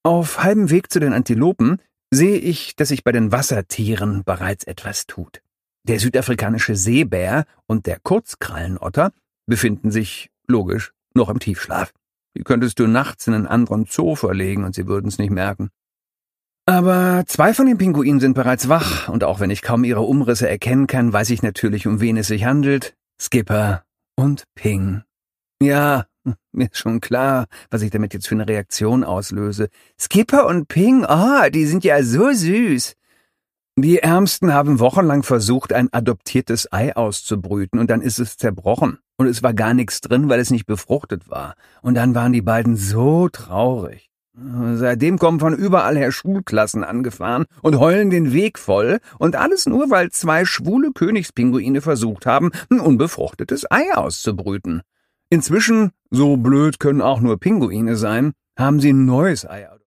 Auf halbem Weg zu den Antilopen sehe ich, dass sich bei den Wassertieren bereits etwas tut. Der südafrikanische Seebär und der Kurzkrallenotter befinden sich, logisch, noch im Tiefschlaf. Die könntest du nachts in einen anderen Zoo verlegen und sie würden's nicht merken. Aber 2 von den Pinguinen sind bereits wach, und auch wenn ich kaum ihre Umrisse erkennen kann, weiß ich natürlich, um wen es sich handelt. Skipper und Ping. Ja, mir ist schon klar, was ich damit jetzt für eine Reaktion auslöse. Skipper und Ping, die sind ja so süß. Die Ärmsten haben wochenlang versucht, ein adoptiertes Ei auszubrüten, und dann ist es zerbrochen. Und es war gar nichts drin, weil es nicht befruchtet war. Und dann waren die beiden so traurig. Seitdem kommen von überall her Schulklassen angefahren und heulen den Weg voll, und alles nur, weil 2 schwule Königspinguine versucht haben, ein unbefruchtetes Ei auszubrüten. Inzwischen, so blöd können auch nur Pinguine sein, haben sie ein neues Ei